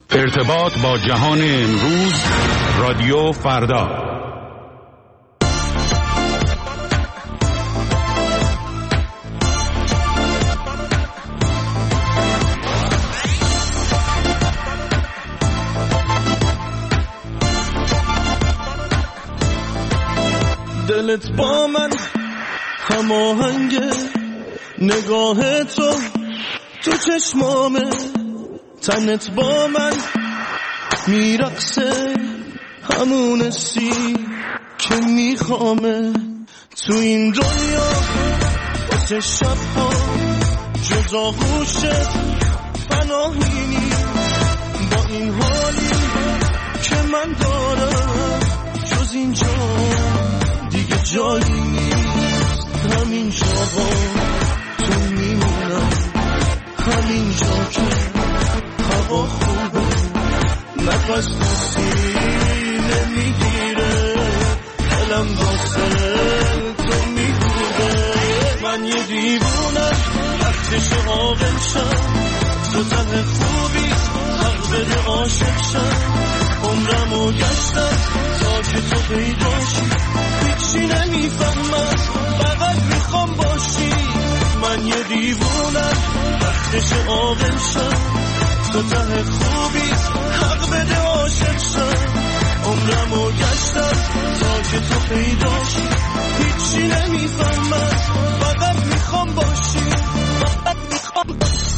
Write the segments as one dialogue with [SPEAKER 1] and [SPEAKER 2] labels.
[SPEAKER 1] ارتباط با جهان امروز، رادیو فردا.
[SPEAKER 2] دلت با من هماهنگه، نگاه تو چشمامه، تنت با من میرقصه، همون سی که میخوامه. تو این دنیا واسه شبها جز آغوشت پناهی نی، با این حالی که من دارم جز اینجا دیگه جایی نیست. همینجا با تو میمونم، همینجا که هوا خوبه، نفس تو سینه میگیره، دلم واسه تو میگوده. من یه دیوونم وقتش عاقل شم، تو ته خوبی حق بده عاشق شم. عمرمو گشتم تا که تو پیداشی، هیچی نمیفهمم فقط میخوام باشی. من یه دیوونم وقتش عاقل شم، تو ته خوبی حق بده عاشق شم. عمرمو گشتم تا که تو پیداشی، هیچی نمیفهمم فقط میخوام باشی، فقط میخوام باشی.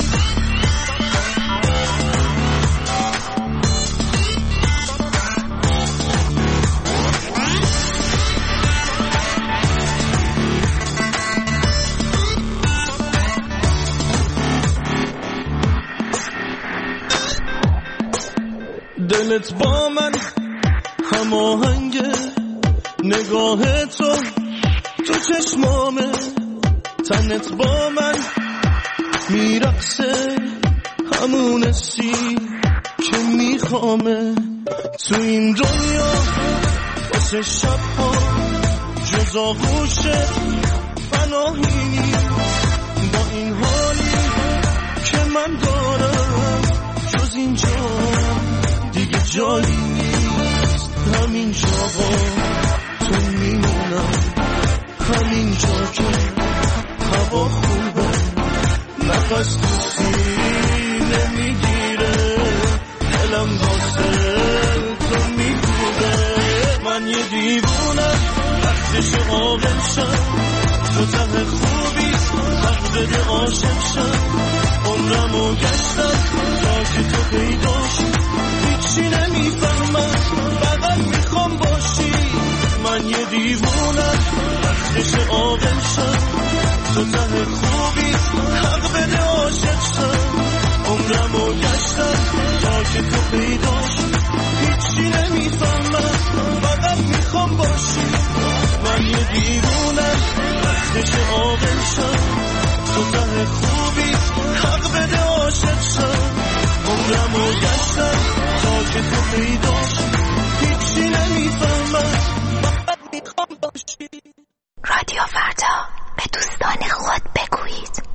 [SPEAKER 2] دلت با من هماهنگه، نگاه تو چشمامه، تنت با من میرقصه، همون سی که میخوامه. تو این دنیا واسه شبها جز آغوشت پناهی نی، با این حالی که من دارم جز اینجا دیگه جایی نیست. همینجا با تو میمونم، همینجا که هوا خوبه، نفس تو سینه میگیره، دلم واسه تو میگوده. من یه دیوونم وقتش عاقل شم، تو ته خوبی حق بده عاشق شم. عمرمو گشتم تا که تو پیداشی، هیچی نمیفهمم فقط میخوام باشی. من یه دیوونم وقتش عاقل شم، تو ته خوبی حق بده عاشق شم. عمرمو گشتم تا که تو پیداشی، هیچی نمیفهمم فقط میخوام باشی. من یه دیوونم وقتش عاقل شم، تو ته خوبی حق بده عاشق شم. عمرمو گشتم تا که تو پیداشی، هیچی نمیفهمم فقط میخوام باشی.
[SPEAKER 3] رادیو فردا، به دوستان خود بگویید.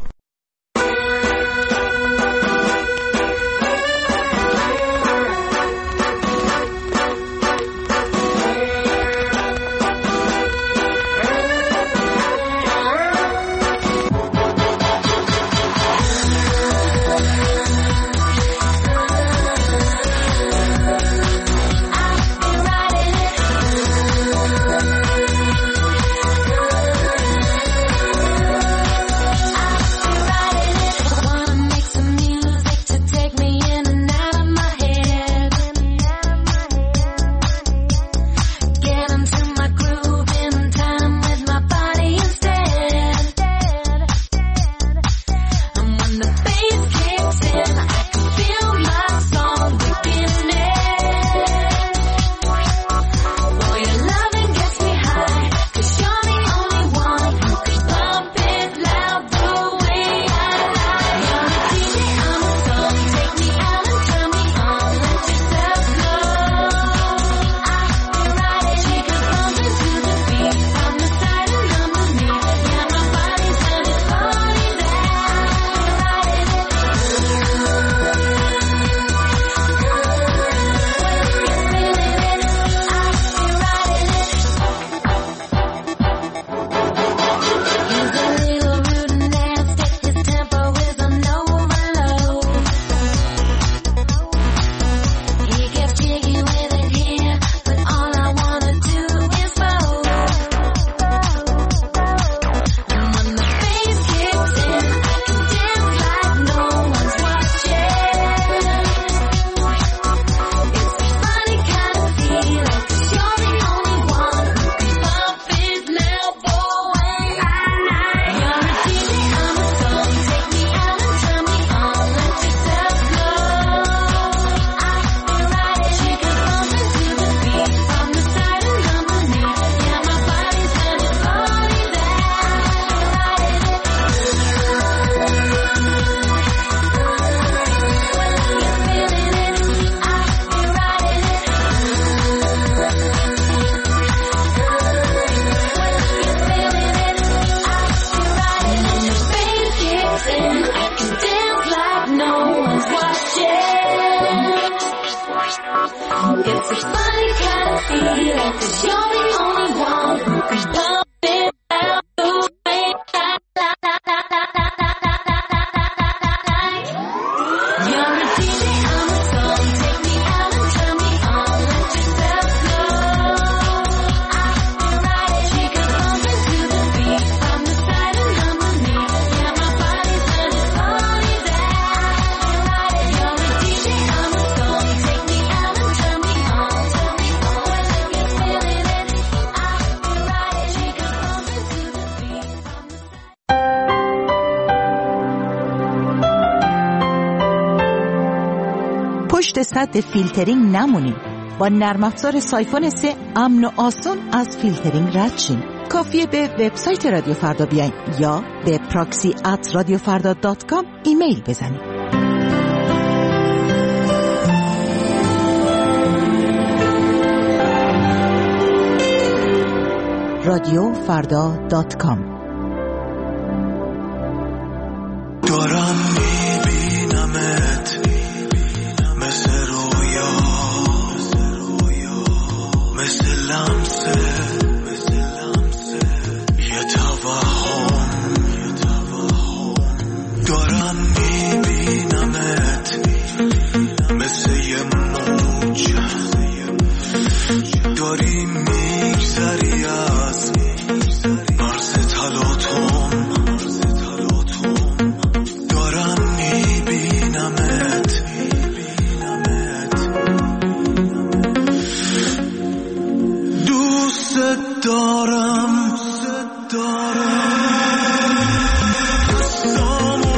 [SPEAKER 4] If it's funny, can't feel it, 'cause you're the only one who can pump it out the way I like. You're a DJ, I'm a song. Take me out and turn me on. Let yourself go. I feel right. She can bump into the beat from the side and underneath. Yeah, my body's when it's falling down. I feel right. You're a DJ, I'm a song. Take me out and turn me on. Tell me when I get feeling it. I feel right. She can bump into the beat from the side.
[SPEAKER 5] پشت سد فیلترینگ نمونیم. با نرم افزار سایفون 3 امن و آسون از فیلترینگ رد شیم. کافیه به وبسایت رادیو فردا بیاین یا به proxy@radiofarda.com ایمیل بزنید. radiofarda.com.
[SPEAKER 2] دارم میبینمت مثل رویا، مثل لمسه یه توهم. دارم میبینمت مثل یه موج، داری میگذری از مرز تلاطم. دارم میبینمت دوست دارم. دستامو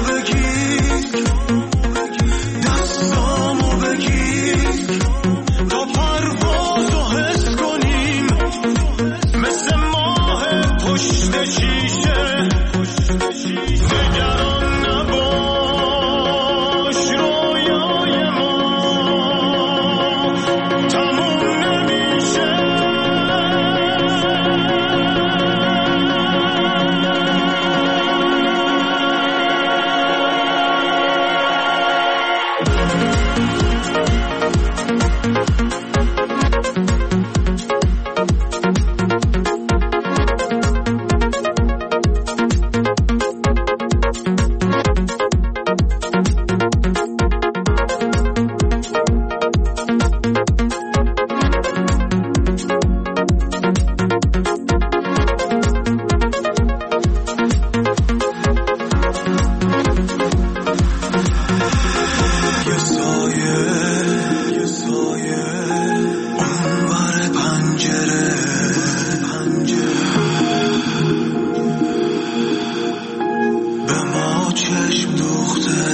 [SPEAKER 2] بگیر تا پروازو حس کنیم، مثل ماه پشت شیشه. نگران نباش، رویای ما تموم نمیشه. یه سایه اون بر پنجره به ما چشم دوخته.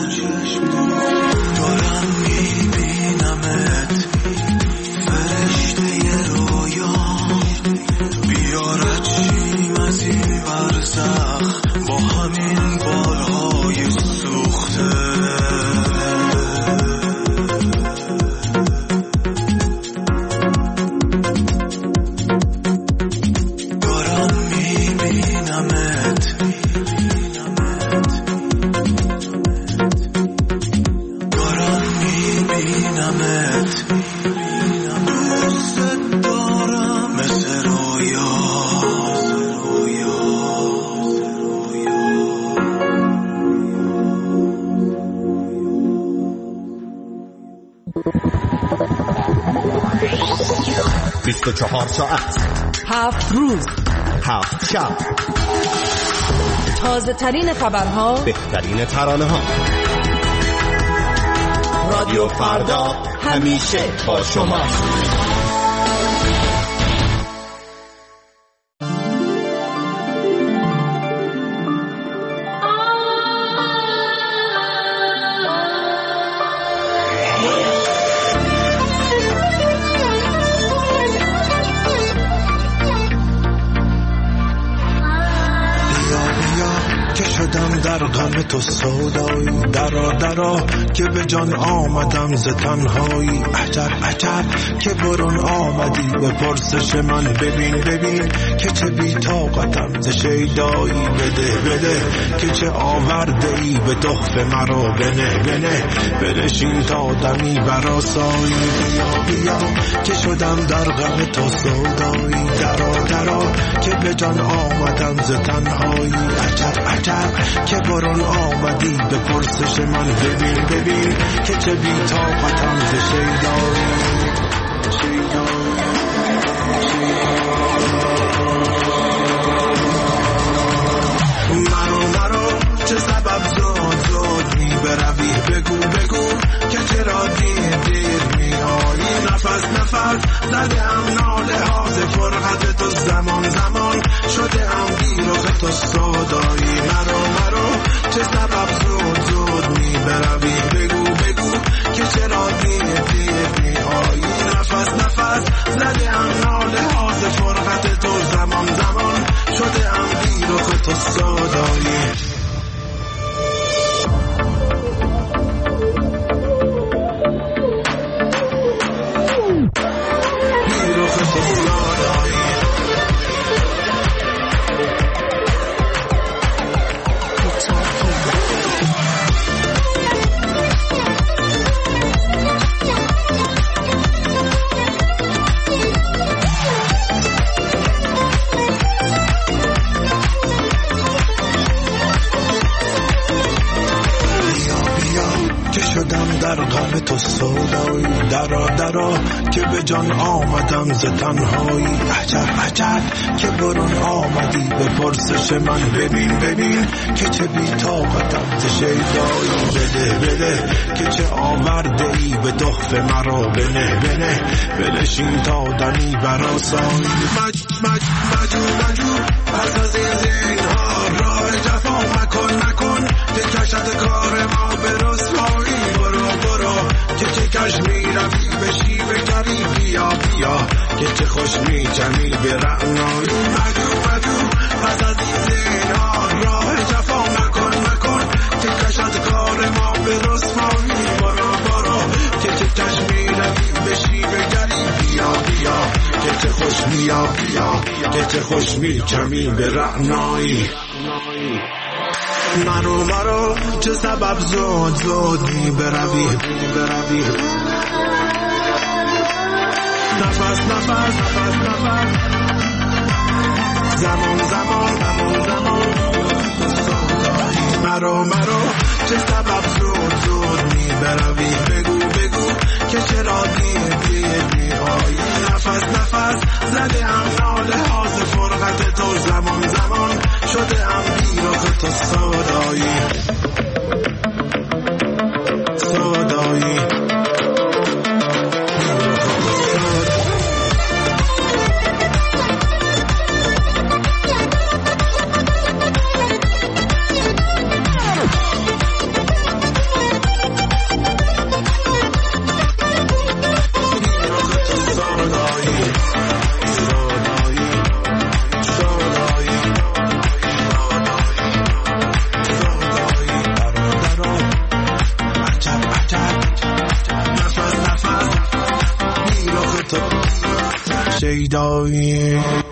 [SPEAKER 2] دارم میبینمت فرشته ی رویا، بیارد شیم از این برزخ با همین بالهای سوخته.
[SPEAKER 6] چهار ساعت
[SPEAKER 7] 7 روز
[SPEAKER 6] 7 شب،
[SPEAKER 7] تازه ترین خبرها،
[SPEAKER 6] بهترین ترانه ها. رادیو فردا همیشه با شما.
[SPEAKER 2] در غم تو سودایی، درا درا که به جان آمدم ز تنهایی. عجب عجب که برون آمدی به پرسش من، ببین ببین که چه بی طاقتم ز شیدایی. بده بده که چه آورده ای به تحفه مرا، بنه بنه بنشین تا دمی برآسایی. بیا بیا که شدم در غم تو سودایی، درا درا که به جان آمدم ز تنهایی. عجب عجب که برون آمدی به پرسش من، ببین ببین که چه بی طاقتم ز شیدایی. مرو چه سبب زود می بروی، بگو بگو که چرا دیر می آیی. نفس زده هم ناله ها ز فرقت تو، زمان شده هم بیرخ تو سودایی. مرو چه سبب زود می بروی، بگو بگو که چرا دیر می آیی. نفس زده هم ناله ها ز فرقت تو، زمان شده هم بیرخ تو سودایی. در غم تو سودایی، درا درا که به جان آمدم ز تنهایی. عجب عجب که برون آمدی به پرسش من، ببین ببین که چه بی طاقتم ز شیدایی. بده بده که چه آورده ای به تحفه مرا، بنه بنه بنشین تا دمی برآسایی. مجو پس از این زینهار راه جفا مکن که کشد کار ما به رسوایی. برو که چه کش می روی به شیوه گری، بیا که چه خوش می چمی به رعنایی. مجو پس از این زینهار راه جفا مکن که کشد کار ما به رسوایی. برو که چه کش می روی به شیوه گری، بیا که چه خوش که چه خوش می چمی به رعنایی. مرو چه سبب زود می بروی، نفس زمان مرو چه سبب زود می بروی، بگو که چرا دیر می آیی. نفس زده هم ناله ها ز فرقت تو، زمان شده هم بیرخ تو سودایی. شیدایی.